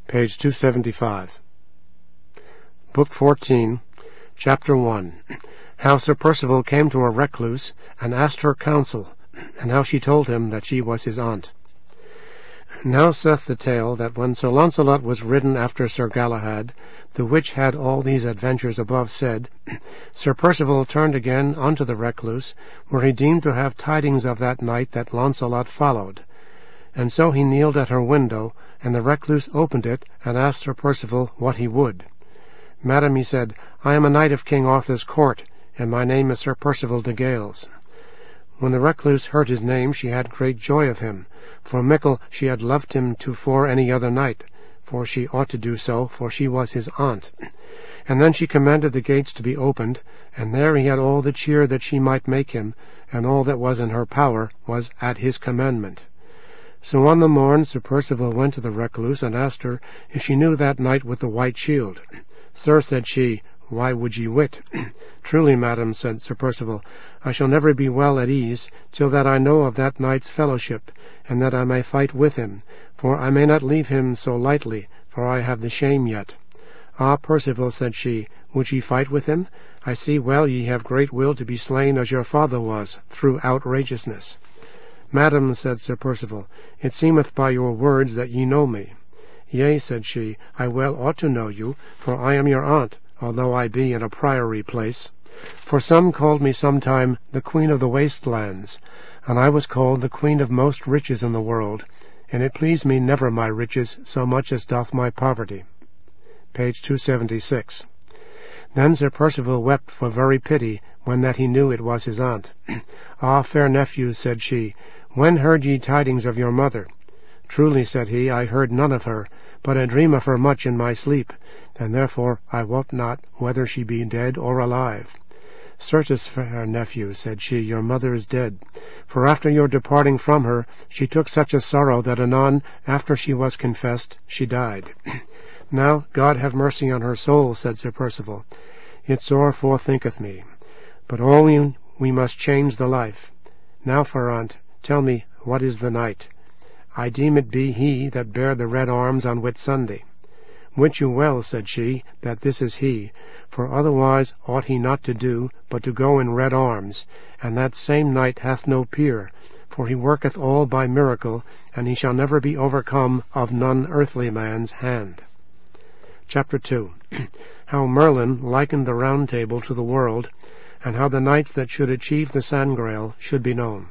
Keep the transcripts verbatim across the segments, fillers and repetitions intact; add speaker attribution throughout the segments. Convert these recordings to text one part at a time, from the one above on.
Speaker 1: Page two seventy-five. Book fourteen, Chapter one. How Sir Percival came to a recluse, and asked her counsel, and how she told him that she was his aunt. Now saith the tale that when Sir Launcelot was ridden after Sir Galahad, the which had all these adventures above said, Sir Percival turned again unto the recluse, where he deemed to have tidings of that knight that Launcelot followed. And so he kneeled at her window, and the recluse opened it, and asked Sir Percival what he would. Madam, he said, I am a knight of King Arthur's court, and my name is Sir Percival de Gales. When the recluse heard his name, she had great joy of him, for mickle she had loved him to fore any other knight, for she ought to do so, for she was his aunt. And then she commanded the gates to be opened, and there he had all the cheer that she might make him, and all that was in her power was at his commandment. So on the morn Sir Percival went to the recluse, and asked her if she knew that knight with the white shield. Sir, said she, why would ye wit? Truly, madam, said Sir Percival, I shall never be well at ease till that I know of that knight's fellowship, and that I may fight with him, for I may not leave him so lightly, for I have the shame yet. Ah, Percival, said she, would ye fight with him? I see well ye have great will to be slain as your father was, through outrageousness. Madam, said Sir Percival, it seemeth by your words that ye know me. Yea, said she, I well ought to know you, for I am your aunt, although I be in a priory place. For some called me sometime the Queen of the Wastelands, and I was called the Queen of most riches in the world, and it pleased me never my riches so much as doth my poverty. Page two seventy-six. Then Sir Percival wept for very pity, when that he knew it was his aunt. Ah, fair nephew, said she, when heard ye tidings of your mother? Truly, said he, I heard none of her, but I dream of her much in my sleep, and therefore I wot not whether she be dead or alive. Certes, fair nephew, said she, your mother is dead, for after your departing from her, she took such a sorrow that anon, after she was confessed, she died. Now, God have mercy on her soul, said Sir Percival. It sore forethinketh me. But all we, we must change the life. Now, fair aunt, tell me, what is the knight? I deem it be he that bare the red arms on Whitsunday. Wit you well, said she, that this is he, for otherwise ought he not to do, but to go in red arms, and that same knight hath no peer, for he worketh all by miracle, and he shall never be overcome of none earthly man's hand. Chapter two. How Merlin likened the Round Table to the world, and how the knights that should achieve the Sangreal should be known.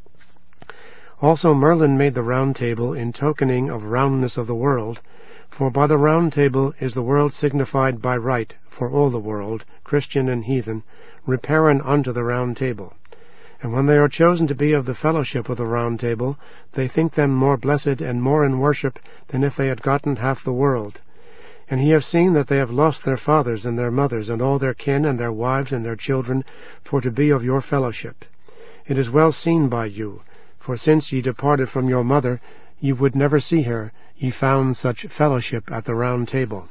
Speaker 1: Also Merlin made the Round Table in tokening of roundness of the world, for by the Round Table is the world signified by right, for all the world, Christian and heathen, repairen unto the Round Table. And when they are chosen to be of the fellowship of the Round Table, they think them more blessed and more in worship than if they had gotten half the world. And ye have seen that they have lost their fathers and their mothers, and all their kin, and their wives, and their children, for to be of your fellowship. It is well seen by you, for since ye departed from your mother, ye would never see her, ye found such fellowship at the Round Table.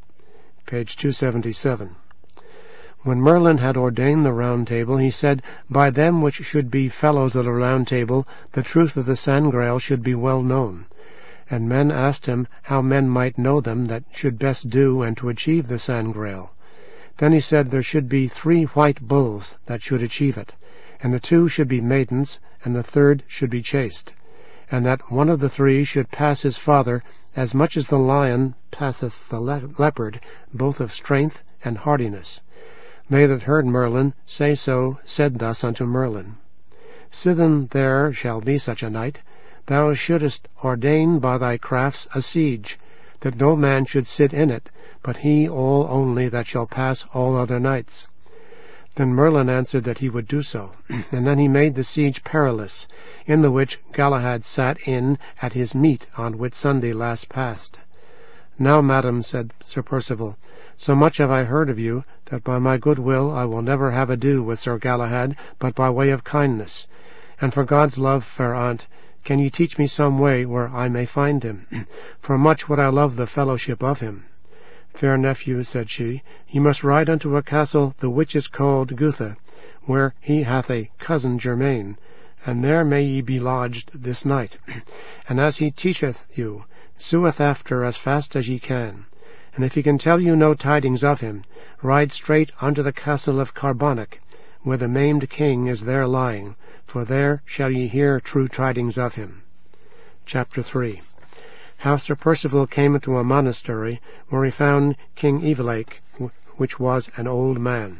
Speaker 1: Page two seventy-seven. When Merlin had ordained the Round Table, he said, by them which should be fellows of the Round Table, the truth of the Sangreal should be well known. And men asked him how men might know them that should best do and to achieve the Sangreal. Then he said there should be three white bulls that should achieve it, and the two should be maidens, and the third should be chaste, and that one of the three should pass his father as much as the lion passeth the le- leopard, both of strength and hardiness. They that heard Merlin say so said thus unto Merlin, Sithen there shall be such a knight, thou shouldest ordain by thy crafts a siege, that no man should sit in it, but he all only that shall pass all other knights. Then Merlin answered that he would do so, and then he made the siege perilous, in the which Galahad sat in at his meat on Whitsunday last past. Now, madam, said Sir Percival, so much have I heard of you, that by my good will I will never have ado with Sir Galahad, but by way of kindness. And for God's love, fair aunt, can ye teach me some way where I may find him? For much would I love the fellowship of him. Fair nephew, said she, ye must ride unto a castle the which is called Gutha, where he hath a cousin germain, and there may ye be lodged this night. And as he teacheth you, sueth after as fast as ye can. And if he can tell you no tidings of him, ride straight unto the castle of Carbonic, where the maimed king is there lying, for there shall ye hear true tidings of him. Chapter three. How Sir Percival came into a monastery, where he found King Evelake, which was an old man.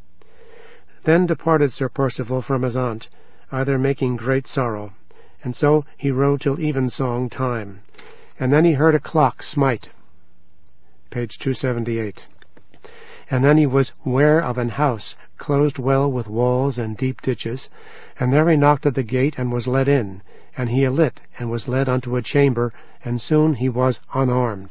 Speaker 1: Then departed Sir Percival from his aunt, either making great sorrow, and so he rode till evensong time, and then he heard a clock smite. Page two seventy-eight. And then he was ware of an house, closed well with walls and deep ditches, and there he knocked at the gate, and was let in, and he alit, and was led unto a chamber, and soon he was unarmed.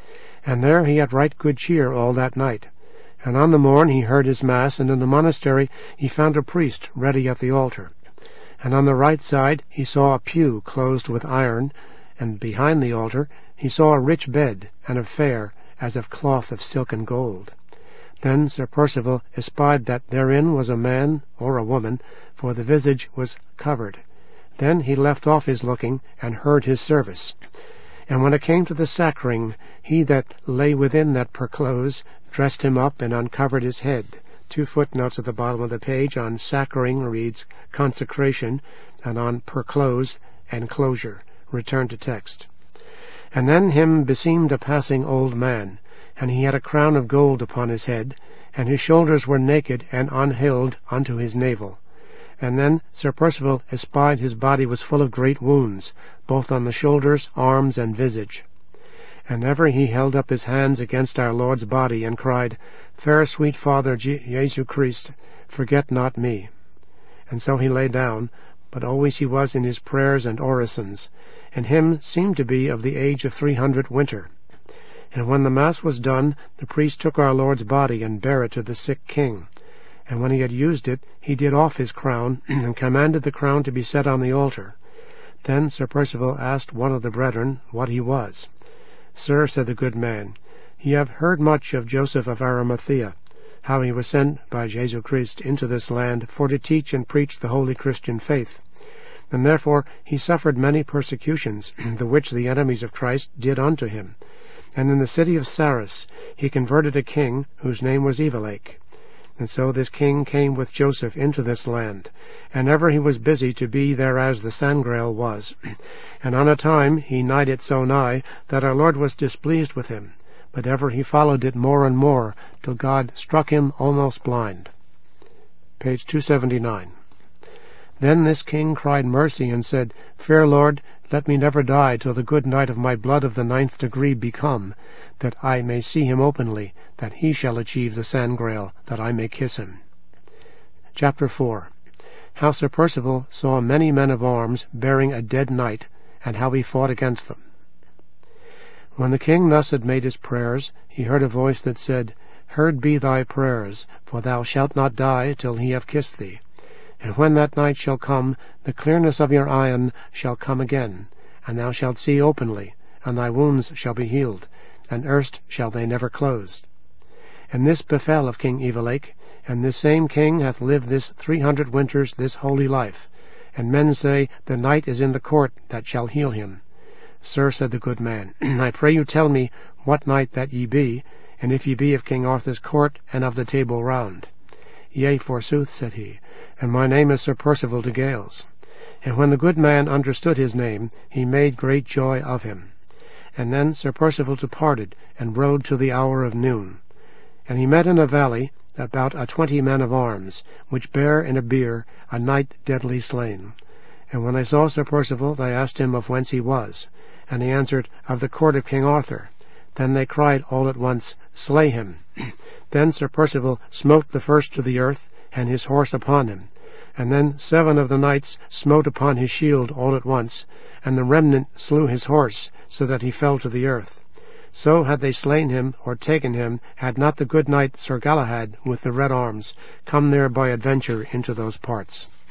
Speaker 1: And there he had right good cheer all that night. And on the morn he heard his mass, and in the monastery he found a priest ready at the altar. And on the right side he saw a pew closed with iron, and behind the altar he saw a rich bed, and of fair, as of cloth of silk and gold. Then Sir Percival espied that therein was a man or a woman, for the visage was covered. Then he left off his looking, and heard his service. And when it came to the sacring, he that lay within that perclose dressed him up and uncovered his head. Two footnotes at the bottom of the page. On sacring reads consecration, and on perclose, enclosure. Return to text. And then him beseemed a passing old man, and he had a crown of gold upon his head, and his shoulders were naked and unhilled unto his navel. And then Sir Percival espied his body was full of great wounds, both on the shoulders, arms, and visage. And ever he held up his hands against our Lord's body, and cried, Fair sweet Father Jesu Christ, forget not me. And so he lay down, but always he was in his prayers and orisons, and him seemed to be of the age of three hundred winter. And when the mass was done, the priest took our Lord's body, and bare it to the sick king. And when he had used it, he did off his crown, and commanded the crown to be set on the altar. Then Sir Percival asked one of the brethren what he was. Sir, said the good man, ye have heard much of Joseph of Arimathea, how he was sent by Jesu Christ into this land for to teach and preach the holy Christian faith. And therefore he suffered many persecutions, the which the enemies of Christ did unto him. And in the city of Sarras he converted a king, whose name was Evelake. And so this king came with Joseph into this land, and ever he was busy to be thereas the Sangreal was. And on a time he nighed it so nigh that our Lord was displeased with him, but ever he followed it more and more, till God struck him almost blind. Page two seventy-nine. Then this king cried mercy, and said, Fair Lord, let me never die till the good knight of my blood of the ninth degree be come, that I may see him openly, that he shall achieve the Sangreal, that I may kiss him. Chapter four. How Sir Percival saw many men of arms bearing a dead knight, and how he fought against them. When the king thus had made his prayers, he heard a voice that said, Heard be thy prayers, for thou shalt not die till he have kissed thee. And when that night shall come, the clearness of your eyen shall come again, and thou shalt see openly, and thy wounds shall be healed, and erst shall they never close. And this befell of King Evelake, and this same king hath lived this three hundred winters this holy life, and men say the knight is in the court that shall heal him. Sir, said the good man, I pray you tell me what knight that ye be, and if ye be of King Arthur's court and of the Table Round. Yea, forsooth, said he, and my name is Sir Percival de Gales. And when the good man understood his name, he made great joy of him. And then Sir Percival departed, and rode till the hour of noon. And he met in a valley about a twenty men of arms, which bare in a bier a knight deadly slain. And when they saw Sir Percival, they asked him of whence he was. And he answered, Of the court of King Arthur. Then they cried all at once, Slay him. Then Sir Percival smote the first to the earth, and his horse upon him. And then seven of the knights smote upon his shield all at once, and the remnant slew his horse, so that he fell to the earth. So had they slain him, or taken him, had not the good knight Sir Galahad, with the red arms, come there by adventure into those parts.